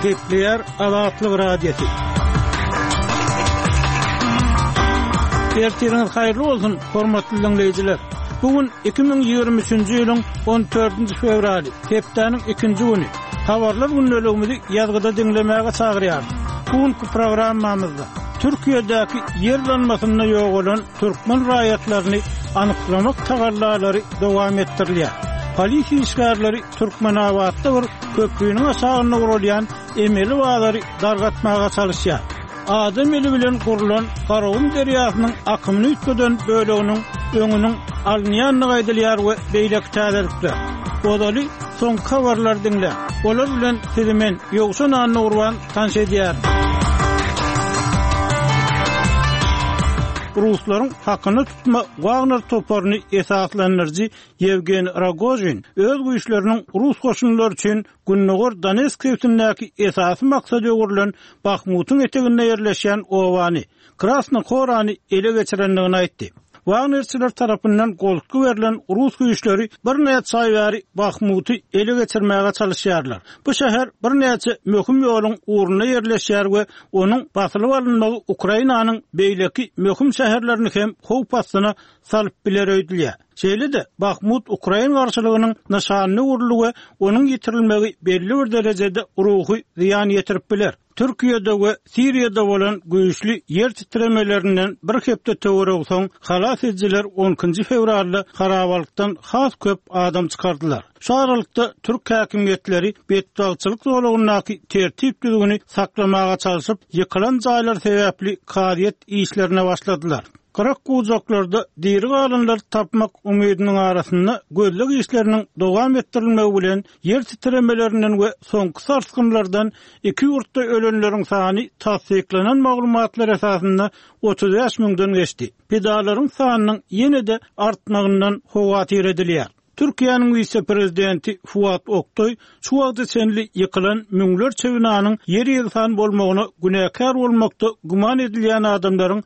Takipleyer Azatlyk Radiosu. Ertiriniz hayırlı olsun, hormatly dinleyijiler. Bugün 2023-nji ýylyň 14-nji fevraly, hepdeniň 2-nji güni. Habarlar günnäligimizi ýazgyda dinlemäge çagyrýar. Bugünkü programmamyzda Türkiýedäki ýerlenmesine ýok bolan türkmen raýatlaryny anyklamak tagallalary dowam etdirilýär. Polisiýa işgärleri Türkmenabadda bir köprüniň aşagyna gurulýan emeli wagary dargatmaga çalışýar. Adam eli bilen gurulan Garawun derýasynyň akymyny ütkeden böleginiň öňüniň alnýanyny gaýdylýar we beýleki täzelikler. Bodaly soň habarlar dinle. Olar bilen sizimen ýogşan anyny urwan tanş edýär. Ruslaryň hakyny tutma Wagner toparyny esaslandyrjy Yevgeniy Rogozin öz güýçleriniň Rus goşunlary üçin Günnogor Donetsk ýerindäki esasy maksady öwrülen Bakhmutyň eteginde ýerleşýän owany Krasny Horany ele geçirendigini aýtdy. Wagnerçiler tarapyndan golky berilen Rus güýçleri bir näçe saýbary Bakhmuty ele geçirmäge çalışýarlar. Bu şäher bir näçe möhüm ýoluň uğruna ýerleşýär we onuň basylyp alynmagy Ukrainanyň beýleki möhüm şäherlerini hem howp astyna salyp biler öýdülýär. Şeýle-de Bakhmut Ukraina garşylygynyň nişanyny urulgy we onuň ýitirilmegi belli bir derejede ruhy ziýan ýetirip biler. Türkiýede we Siriýada bolan güýçli ýer titremelerinden bir hepde töwereg soň halas edjiler 10-njy fevralda harabalykdan has köp adam çykardylar. Şu aralykda Türk häkimetleri betdalçylyk zolugynyňky tertip düzgüni saklamaga çalışyp ýykylan jaýlar sebäpli karyet işlerine başladylar. Kırak kuzaklarda diri galanlar tapmak umidinin arasında gözlük işlerinin dowam ettirilmegi bilen yer titremelerinden we soňky sarsgynlardan iki ýurtda ölenleriň sany tasdiklanan maglumatlar esasında 35 000'dan geçdi. Pedalaryň sanynyň ýene-de artmagyndan howatyr edilýär. Türkiýanyň vice-prezidenti Fuat Oktoy şu wagtda senli ýykylan müňlerçe binanyň ýer ýysan bolmagyny günäkär bolmakda guman edilýän adamlaryň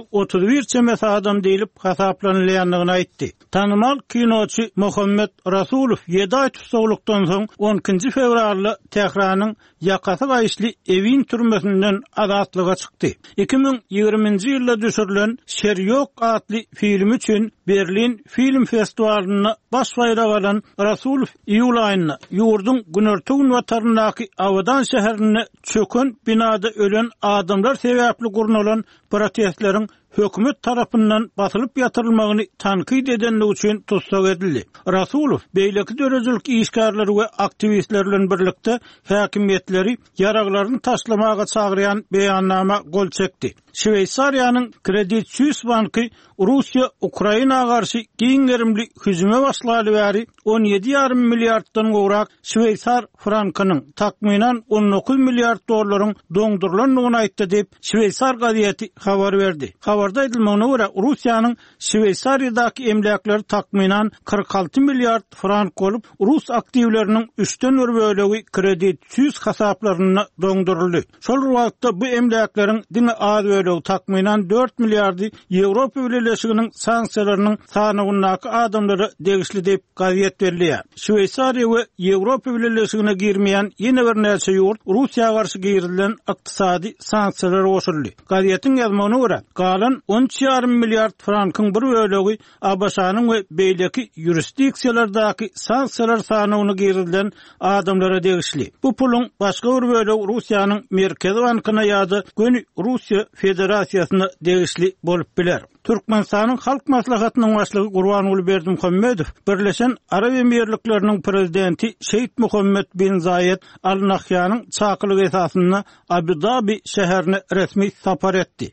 131 çemesi adam diýilip hasaplanylýanlygyny aýtdy. Tanymal kinoçy Muhammed Rasulow 7 ay tutsaklikdan soň 10-njy fevralda Tehranyň ýakasy gaýşly Evin türmesinden azatlyga çykdy. 2020-nji ýylda düşürilen Şeryok adly film üçin Berlin Film Festivalyna baş baýrak alan Rasulow iýul aýyna ýurdun Günertüň wataryndaky Awadan şäherine çöken binada ölen adamlar sebäpli gurulan protestleriň hökümet tarapyndan basylyp ýatyrylmagyny tankyd edenler üçin tutsak edildi. Rasulow beýleki dörejilik işgärleri we aktivistler bilen birlikde häkimetleri ýaraglaryny taşlamaga çagyrýan beýannama gol çekdi. Şweýsariýanyň Credit Suisse banky Russiýa Ukraina garşy giňerimli hüjüme başlaly bäri 17,5 milliarddan gowrak Şweýsar frankynyň takminan 19 milliard dollaryň doňdurulanlygyny aýtdy diýip Şweýsar gazieti habar berdi. Habarda edilmegine görä Russiýanyň Şweýsariýadaky emlakları takminan 46 milliard frank bolup Rus aktivleriniň 3-den bir bölegi Credit Suisse hasaplaryna doňduruldy. Şol wagtda bu emlaklaryň diňe az bölegi takminan 4 milliardy Ýewropa Birleşiginiň sanksiýalarynyň sanygynaky adamlary degişli diýip gaziet berilýär. Şweýsariýa we Ýewropa Birleşigine girmeýän ýene bir näçe ýurt Russiýa garşy girilen ykdysady sanksiýalara goşuldy. Gazetiň ýazmagyna görä, galan 13,5 milliard frankyň bir bölegi ABŞ-nyň we beýleki ýurisdiksiýalardaky sanksiýalar sanygyny girilen adamlara degişli. Bu puluň başga bir bölegi Russiýanyň Merkezi bankyna ýa-da Göni Russiýa Federasiýasyna degişli bolup biler. Türkmenistanyň halk maslahatynyň başlygy Gurbanuly Berdimuhammedow Birleşen Arab Emirlikläriniň prezidenti Şeýit Muhammed bin Zayed Al Nahyanyň çakylygy esasında Abu Dhabi şäherine resmi sapar etdi.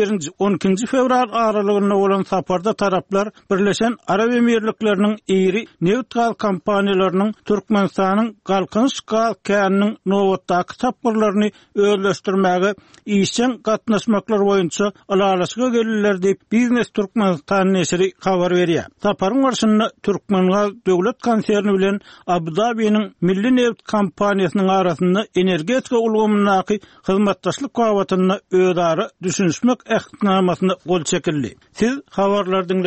11-12 fevral aralygyna bolan saparda taraplar Birleşen Arab Emirlikläriniň iri neft gaz kompaniýalarynyň Türkmenistanyň galkynç gaz käniniň nowatdaky tapgyrlaryny özleşdirmäge işçen gatnaşmaklar boýunça alalaşyga gelirler diýip Biznes Türkmenistan neşri habar berýär. Saparyň barşynda Türkmengaz döwlet konserni bilen Abu Dhabi'niň Milli Neft kompaniýasynyň arasynda energetika ulgamynyňky hyzmatdaşlyk gawatyna özara düşünüşmek ähdnamasyna gol çekildi. Siz habarlardan